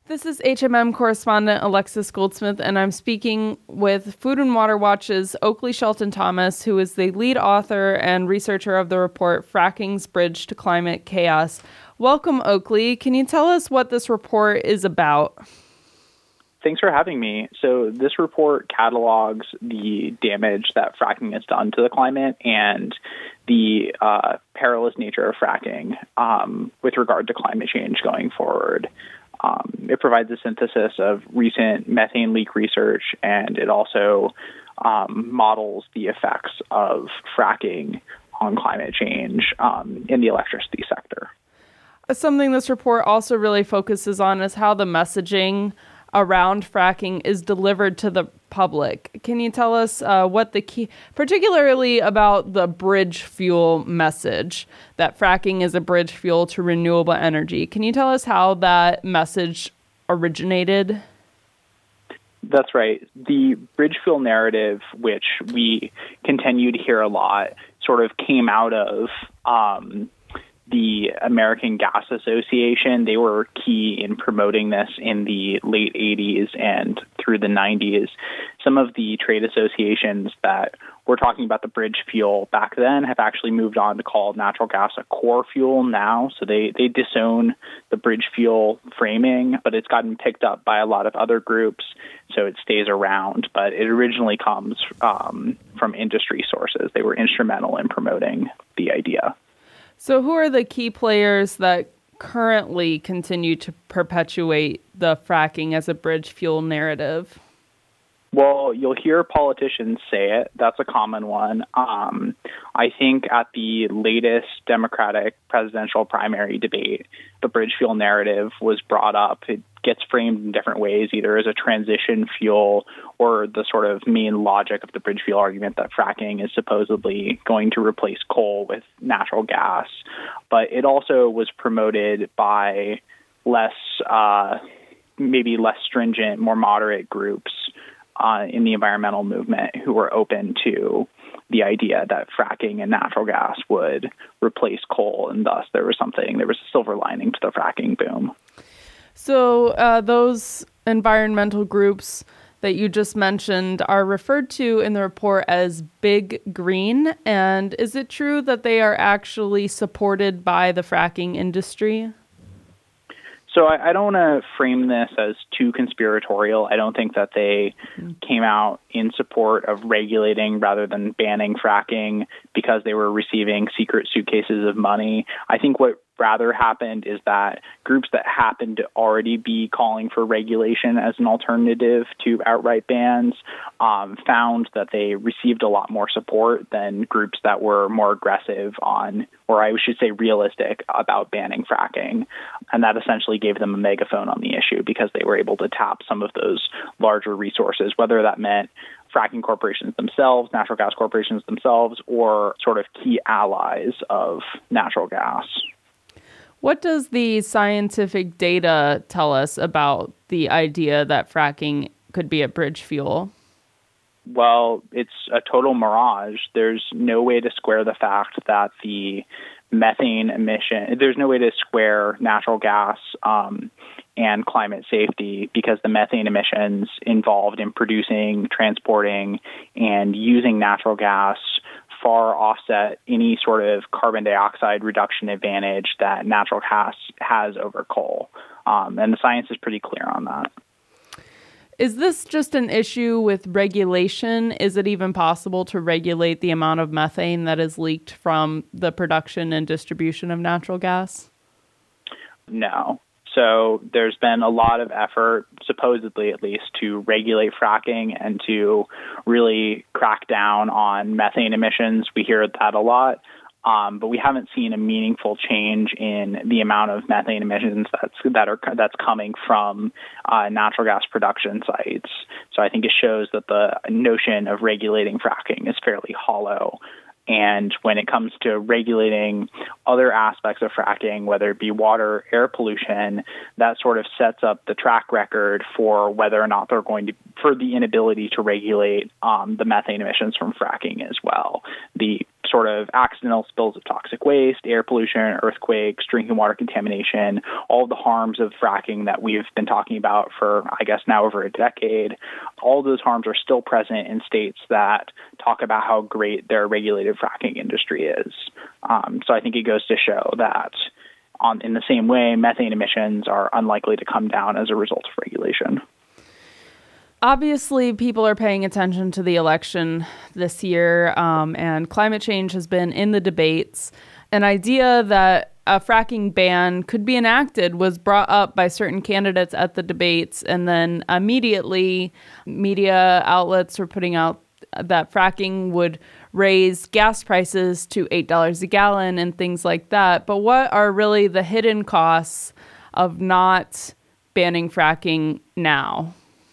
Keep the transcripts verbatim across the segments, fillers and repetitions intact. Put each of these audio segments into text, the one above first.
This is H M M correspondent Alexis Goldsmith, and I'm speaking with Food and Water Watch's Oakley Shelton Thomas, who is the lead author and researcher of the report Fracking's Bridge to Climate Chaos. Welcome, Oakley. Can you tell us what this report is about? Thanks for having me. So this report catalogs the damage that fracking has done to the climate and the uh, perilous nature of fracking um, with regard to climate change going forward. Um, it provides a synthesis of recent methane leak research, and it also um, models the effects of fracking on climate change um, in the electricity sector. Something this report also really focuses on is how the messaging around fracking is delivered to the public. Can you tell us uh, what the key, particularly about the bridge fuel message, that fracking is a bridge fuel to renewable energy? Can you tell us how that message originated? That's right. The bridge fuel narrative, which we continue to hear a lot, sort of came out of um, the American Gas Association. They were key in promoting this in the late eighties and through the nineties. Some of the trade associations that were talking about the bridge fuel back then have actually moved on to call natural gas a core fuel now. So they, they disown the bridge fuel framing, but it's gotten picked up by a lot of other groups, so it stays around. But it originally comes um, from industry sources. They were instrumental in promoting the idea. So who are the key players that currently continue to perpetuate the fracking as a bridge fuel narrative? Well, you'll hear politicians say it. That's a common one. Um, I think at the latest Democratic presidential primary debate, the bridge fuel narrative was brought up. It gets framed in different ways, either as a transition fuel or the sort of main logic of the bridge fuel argument that fracking is supposedly going to replace coal with natural gas. But it also was promoted by less, uh, maybe less stringent, more moderate groups Uh, in the environmental movement who were open to the idea that fracking and natural gas would replace coal, and thus there was something, there was a silver lining to the fracking boom. So uh, those environmental groups that you just mentioned are referred to in the report as Big Green, and is it true that they are actually supported by the fracking industry? So I, I don't want to frame this as too conspiratorial. I don't think that they came out in support of regulating rather than banning fracking because they were receiving secret suitcases of money. I think what rather happened is that groups that happened to already be calling for regulation as an alternative to outright bans um, found that they received a lot more support than groups that were more aggressive on, or I should say realistic, about banning fracking. And that essentially gave them a megaphone on the issue because they were able to tap some of those larger resources, whether that meant fracking corporations themselves, natural gas corporations themselves, or sort of key allies of natural gas. What does the scientific data tell us about the idea that fracking could be a bridge fuel? Well, it's a total mirage. There's no way to square the fact that the methane emission, there's no way to square natural gas um, and climate safety because the methane emissions involved in producing, transporting, and using natural gas far offset any sort of carbon dioxide reduction advantage that natural gas has over coal. Um, and the science is pretty clear on that. Is this just an issue with regulation? Is it even possible to regulate the amount of methane that is leaked from the production and distribution of natural gas? No. So there's been a lot of effort, supposedly at least, to regulate fracking and to really crack down on methane emissions. We hear that a lot, um, but we haven't seen a meaningful change in the amount of methane emissions that's that are that's coming from uh, natural gas production sites. So I think it shows that the notion of regulating fracking is fairly hollow. And when it comes to regulating other aspects of fracking, whether it be water, air pollution, that sort of sets up the track record for whether or not they're going to, for the inability to regulate um, the methane emissions from fracking as well. The sort of accidental spills of toxic waste, air pollution, earthquakes, drinking water contamination, all of the harms of fracking that we've been talking about for, I guess, now over a decade. All of those harms are still present in states that talk about how great their regulated fracking industry is. Um, so I think it goes to show that on, in the same way, methane emissions are unlikely to come down as a result of regulation. Obviously, people are paying attention to the election this year, um, and climate change has been in the debates. An idea that a fracking ban could be enacted was brought up by certain candidates at the debates, and then immediately media outlets were putting out that fracking would raise gas prices to eight dollars a gallon and things like that. But what are really the hidden costs of not banning fracking now?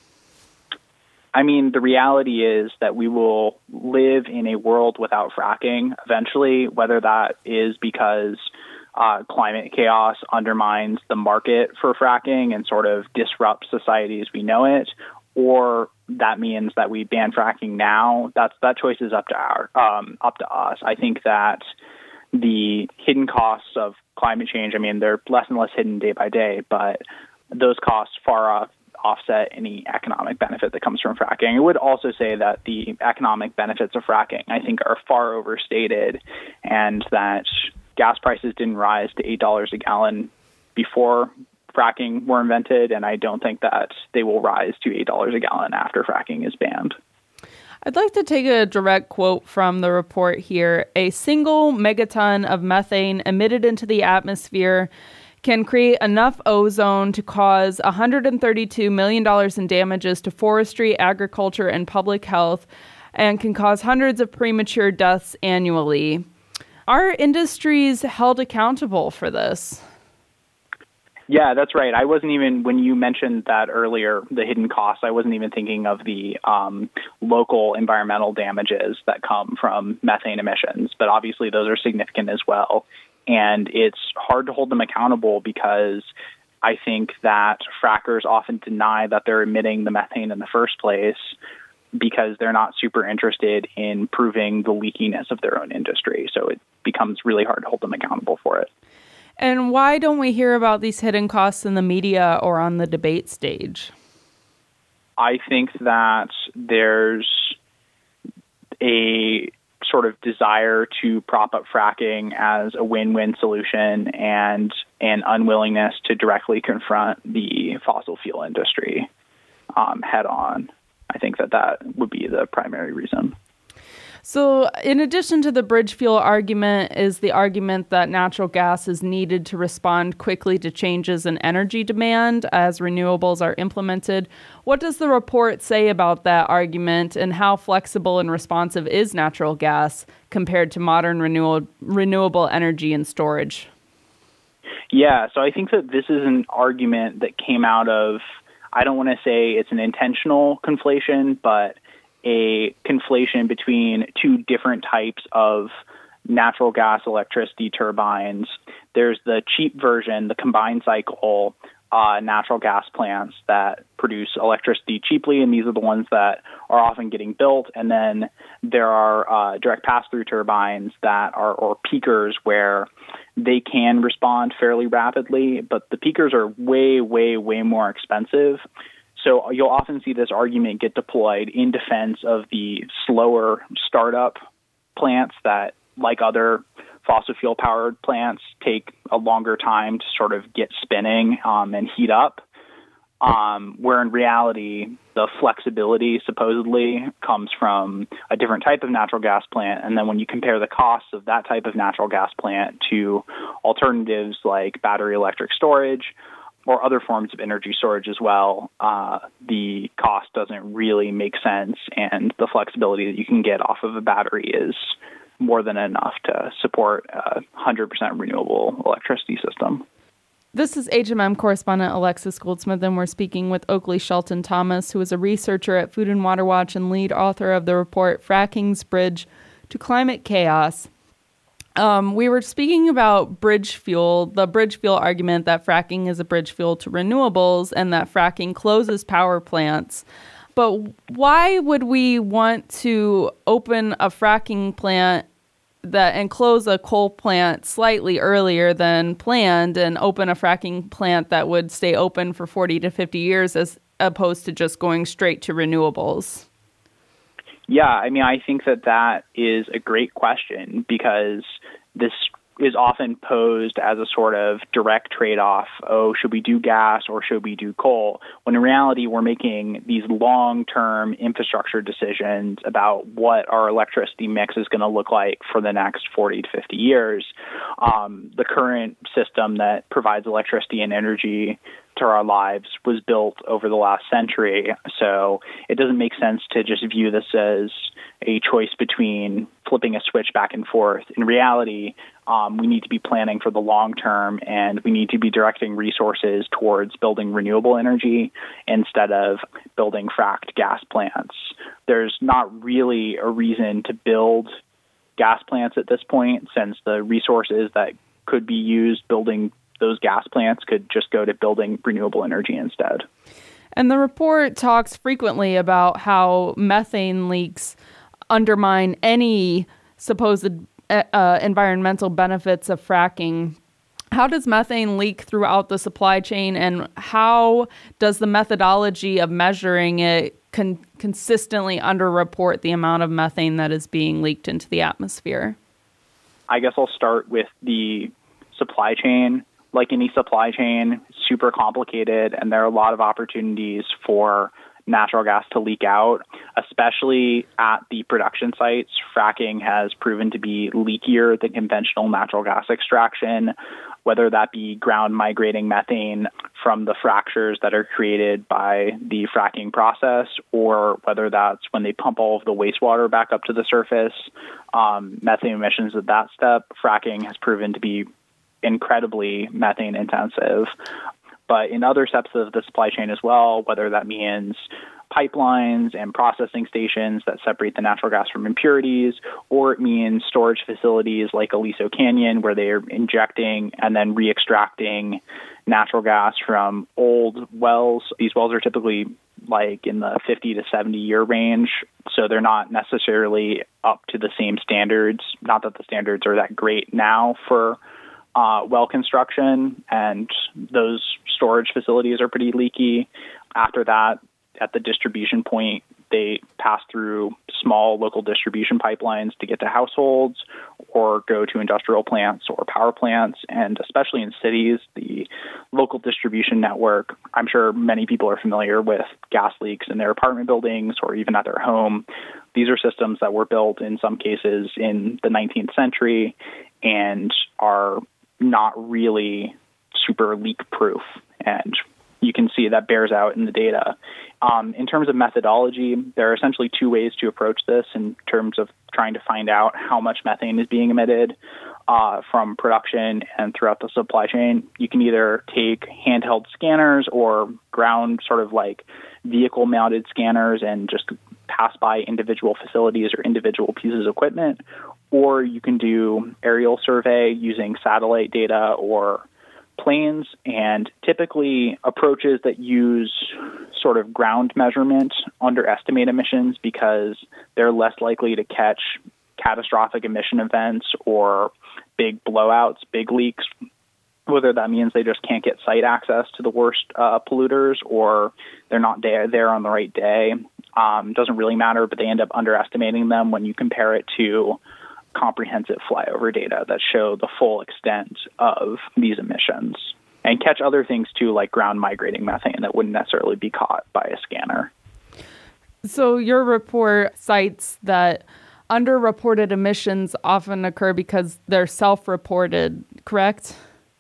I mean, the reality is that we will live in a world without fracking eventually, whether that is because uh, climate chaos undermines the market for fracking and sort of disrupts society as we know it, or that means that we ban fracking now. That's that choice is up to our um, up to us. I think that the hidden costs of climate change, I mean, they're less and less hidden day by day, but those costs far off offset any economic benefit that comes from fracking. I would also say that the economic benefits of fracking, I think, are far overstated, and that gas prices didn't rise to eight dollars a gallon before fracking were invented, and I don't think that they will rise to eight dollars a gallon after fracking is banned. I'd like to take a direct quote from the report here. A single megaton of methane emitted into the atmosphere can create enough ozone to cause one hundred thirty-two million dollars in damages to forestry, agriculture, and public health, and can cause hundreds of premature deaths annually. Are industries held accountable for this? Yeah, that's right. I wasn't even, when you mentioned that earlier, the hidden costs, I wasn't even thinking of the um, local environmental damages that come from methane emissions, but obviously those are significant as well. And it's hard to hold them accountable because I think that frackers often deny that they're emitting the methane in the first place because they're not super interested in proving the leakiness of their own industry. So it becomes really hard to hold them accountable for it. And why don't we hear about these hidden costs in the media or on the debate stage? I think that there's a sort of desire to prop up fracking as a win-win solution and an unwillingness to directly confront the fossil fuel industry um, head on. I think that that would be the primary reason. So in addition to the bridge fuel argument is the argument that natural gas is needed to respond quickly to changes in energy demand as renewables are implemented. What does the report say about that argument, and how flexible and responsive is natural gas compared to modern renewable, renewable energy and storage? Yeah, so I think that this is an argument that came out of, I don't want to say it's an intentional conflation, but a conflation between two different types of natural gas electricity turbines. There's the cheap version, the combined cycle uh, natural gas plants that produce electricity cheaply, and these are the ones that are often getting built. And then there are uh, direct pass-through turbines that are, or peakers, where they can respond fairly rapidly, but the peakers are way, way, way more expensive. So you'll often see this argument get deployed in defense of the slower startup plants that, like other fossil fuel powered plants, take a longer time to sort of get spinning um, and heat up, um, where in reality, the flexibility supposedly comes from a different type of natural gas plant. And then when you compare the costs of that type of natural gas plant to alternatives like battery electric storage, or other forms of energy storage as well, uh, the cost doesn't really make sense, and the flexibility that you can get off of a battery is more than enough to support a one hundred percent renewable electricity system. This is H M M correspondent Alexis Goldsmith, and we're speaking with Oakley Shelton Thomas, who is a researcher at Food and Water Watch and lead author of the report Fracking's Bridge to Climate Chaos. Um, we were speaking about bridge fuel, the bridge fuel argument that fracking is a bridge fuel to renewables and that fracking closes power plants. But why would we want to open a fracking plant that and close a coal plant slightly earlier than planned and open a fracking plant that would stay open for forty to fifty years as opposed to just going straight to renewables? Yeah, I mean, I think that that is a great question because this is often posed as a sort of direct trade-off. Oh, should we do gas or should we do coal? When in reality, we're making these long-term infrastructure decisions about what our electricity mix is going to look like for the next forty to fifty years. Um, the current system that provides electricity and energy to our lives was built over the last century. So it doesn't make sense to just view this as a choice between flipping a switch back and forth. In reality, um, we need to be planning for the long term, and we need to be directing resources towards building renewable energy instead of building fracked gas plants. There's not really a reason to build gas plants at this point, since the resources that could be used building those gas plants could just go to building renewable energy instead. And the report talks frequently about how methane leaks undermine any supposed uh, environmental benefits of fracking. How does methane leak throughout the supply chain, and how does the methodology of measuring it con- consistently underreport the amount of methane that is being leaked into the atmosphere? I guess I'll start with the supply chain. Like any supply chain, super complicated, and there are a lot of opportunities for natural gas to leak out, especially at the production sites. Fracking has proven to be leakier than conventional natural gas extraction, whether that be ground migrating methane from the fractures that are created by the fracking process, or whether that's when they pump all of the wastewater back up to the surface. Um, methane emissions at that step, fracking has proven to be incredibly methane intensive. But in other steps of the supply chain as well, whether that means pipelines and processing stations that separate the natural gas from impurities, or it means storage facilities like Aliso Canyon, where they're injecting and then re-extracting natural gas from old wells. These wells are typically like in the fifty to seventy year range, so they're not necessarily up to the same standards. Not that the standards are that great now for Uh, well construction, and those storage facilities are pretty leaky. After that, at the distribution point, they pass through small local distribution pipelines to get to households or go to industrial plants or power plants. And especially in cities, the local distribution network, I'm sure many people are familiar with gas leaks in their apartment buildings or even at their home. These are systems that were built in some cases in the nineteenth century and are not really super leak-proof, and you can see that bears out in the data. Um, in terms of methodology, there are essentially two ways to approach this in terms of trying to find out how much methane is being emitted uh, from production and throughout the supply chain. You can either take handheld scanners or ground sort of like vehicle-mounted scanners and just pass by individual facilities or individual pieces of equipment, or you can do aerial survey using satellite data or planes. And typically approaches that use sort of ground measurement underestimate emissions because they're less likely to catch catastrophic emission events or big blowouts, big leaks, whether that means they just can't get site access to the worst uh, polluters or they're not there, there on the right day. Um, doesn't really matter, but they end up underestimating them when you compare it to comprehensive flyover data that show the full extent of these emissions and catch other things too, like ground migrating methane that wouldn't necessarily be caught by a scanner. So your report cites that underreported emissions often occur because they're self-reported, correct?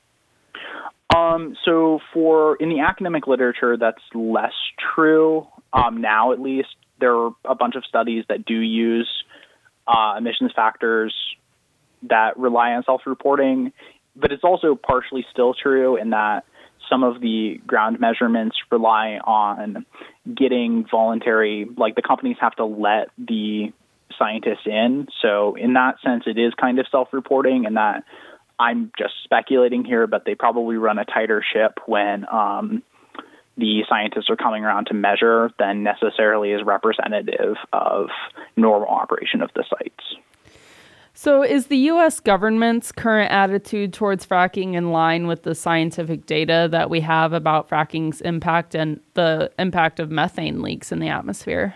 Um, so for in the academic literature, that's less true. Um, now, at least, there are a bunch of studies that do use uh, emissions factors that rely on self-reporting, but it's also partially still true in that some of the ground measurements rely on getting voluntary, like the companies have to let the scientists in. So in that sense, it is kind of self-reporting, and that I'm just speculating here, but they probably run a tighter ship when um, the scientists are coming around to measure than necessarily is representative of normal operation of the sites. So is the U S government's current attitude towards fracking in line with the scientific data that we have about fracking's impact and the impact of methane leaks in the atmosphere?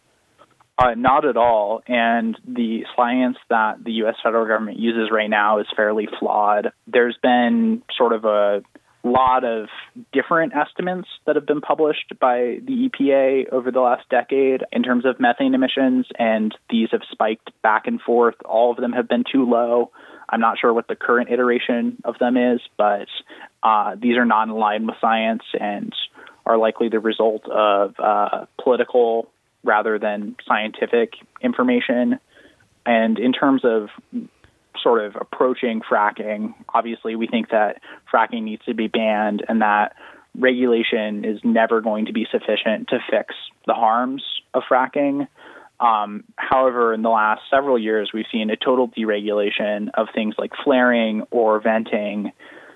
Uh, not at all. And the science that the U S federal government uses right now is fairly flawed. There's been sort of a lot of different estimates that have been published by the E P A over the last decade in terms of methane emissions, and these have spiked back and forth. All of them have been too low. I'm not sure what the current iteration of them is, but uh, these are not in line with science and are likely the result of uh, political rather than scientific information. And in terms of sort of approaching fracking, obviously we think that fracking needs to be banned and that regulation is never going to be sufficient to fix the harms of fracking. Um, however, in the last several years, we've seen a total deregulation of things like flaring or venting,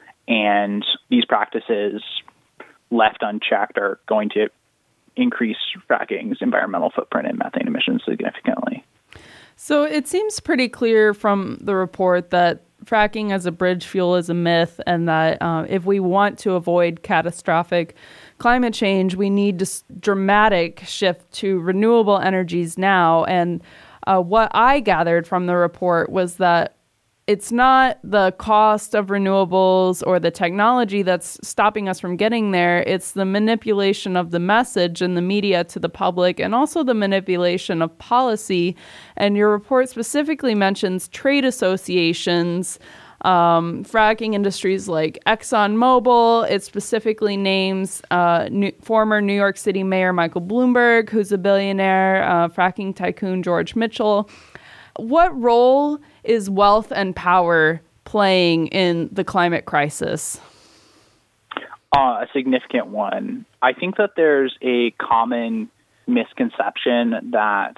and these practices left unchecked are going to increase fracking's environmental footprint and methane emissions significantly. So it seems pretty clear from the report that fracking as a bridge fuel is a myth, and that uh, if we want to avoid catastrophic climate change, we need a dramatic shift to renewable energies now. And uh, what I gathered from the report was that it's not the cost of renewables or the technology that's stopping us from getting there. It's the manipulation of the message in the media to the public, and also the manipulation of policy. And your report specifically mentions trade associations, um, fracking industries like ExxonMobil. It specifically names uh, new, former New York City Mayor Michael Bloomberg, who's a billionaire, uh, fracking tycoon George Mitchell. What role is wealth and power playing in the climate crisis? Uh, a significant one. I think that there's a common misconception that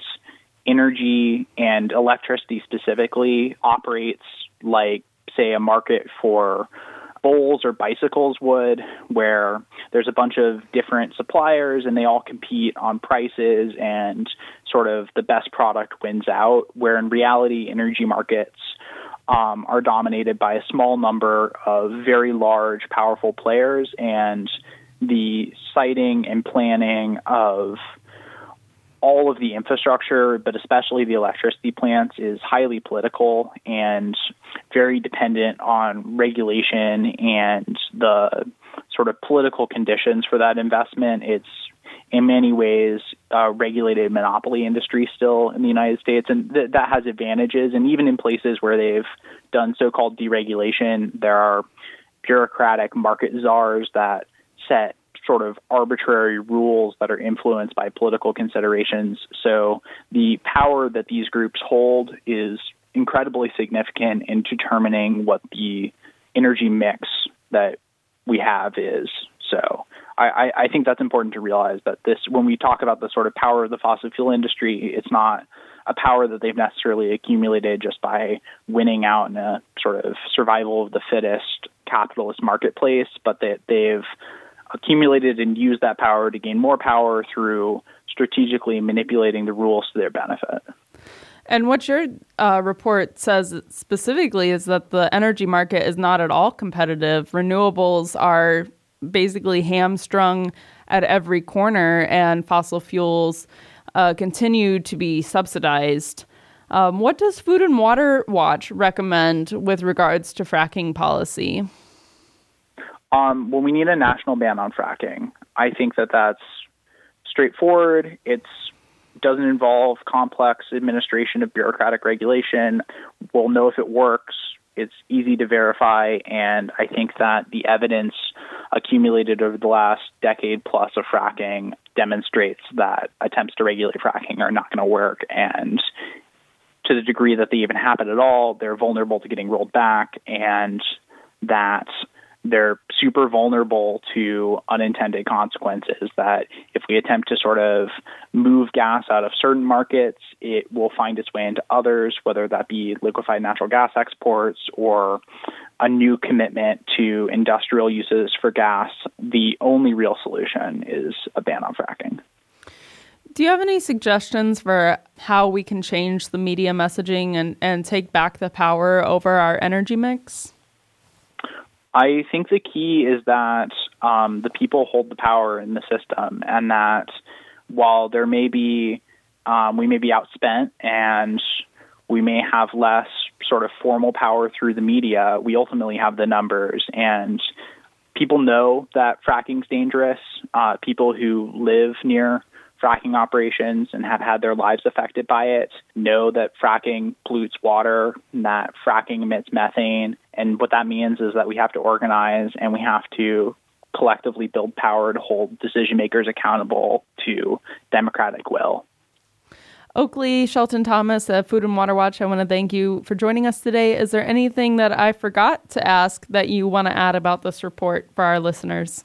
energy and electricity specifically operates like, say, a market for bowls or bicycles would, where there's a bunch of different suppliers and they all compete on prices and sort of the best product wins out, where in reality energy markets um, are dominated by a small number of very large, powerful players, and the siting and planning of all of the infrastructure, but especially the electricity plants, is highly political and very dependent on regulation and the sort of political conditions for that investment. It's in many ways a regulated monopoly industry still in the United States, and th- that has advantages. And even in places where they've done so-called deregulation, there are bureaucratic market czars that set sort of arbitrary rules that are influenced by political considerations. So the power that these groups hold is incredibly significant in determining what the energy mix that we have is. So I, I think that's important to realize, that this, when we talk about the sort of power of the fossil fuel industry, it's not a power that they've necessarily accumulated just by winning out in a sort of survival of the fittest capitalist marketplace, but that they've accumulated and used that power to gain more power through strategically manipulating the rules to their benefit. And what your uh, report says specifically is that the energy market is not at all competitive. Renewables are basically hamstrung at every corner, and fossil fuels uh, continue to be subsidized. Um, what does Food and Water Watch recommend with regards to fracking policy? Um, well, we need a national ban on fracking. I think that that's straightforward. It doesn't involve complex administration of bureaucratic regulation. We'll know if it works. It's easy to verify, and I think that the evidence accumulated over the last decade plus of fracking demonstrates that attempts to regulate fracking are not going to work, and to the degree that they even happen at all, they're vulnerable to getting rolled back, and that they're super vulnerable to unintended consequences, that if we attempt to sort of move gas out of certain markets, it will find its way into others, whether that be liquefied natural gas exports or a new commitment to industrial uses for gas. The only real solution is a ban on fracking. Do you have any suggestions for how we can change the media messaging and, and take back the power over our energy mix? I think the key is that um, the people hold the power in the system, and that while there may be, um, we may be outspent and we may have less sort of formal power through the media, we ultimately have the numbers, and people know that fracking's dangerous. Uh, people who live near fracking operations and have had their lives affected by it know that fracking pollutes water, and that fracking emits methane. And what that means is that we have to organize and we have to collectively build power to hold decision makers accountable to democratic will. Oakley Shelton Thomas at Food and Water Watch, I want to thank you for joining us today. Is there anything that I forgot to ask that you want to add about this report for our listeners?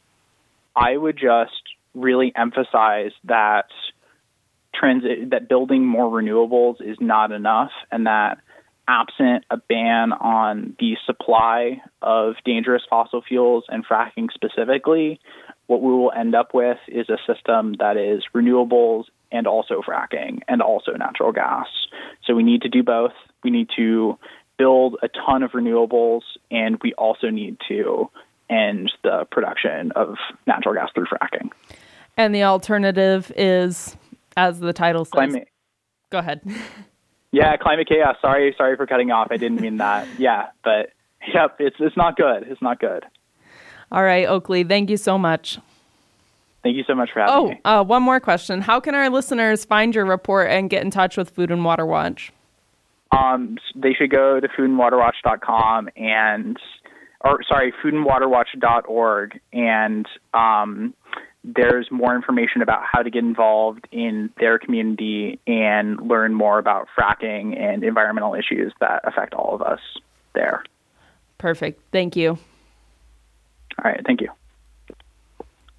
I would just really emphasize that transi- that building more renewables is not enough, and that absent a ban on the supply of dangerous fossil fuels and fracking specifically, what we will end up with is a system that is renewables and also fracking and also natural gas. So we need to do both. We need to build a ton of renewables, and we also need to end the production of natural gas through fracking. And the alternative is, as the title says. Climate. Go ahead. Yeah, climate chaos. Sorry, sorry for cutting off. I didn't mean that. Yeah, but yep, it's it's not good. It's not good. All right, Oakley, thank you so much. Thank you so much for having oh, me. Oh, uh, one more question. How can our listeners find your report and get in touch with Food and Water Watch? Um, they should go to food and water watch dot com and, or sorry, food and water watch dot org, and um, there's more information about how to get involved in their community and learn more about fracking and environmental issues that affect all of us there. Perfect. Thank you. All right. Thank you.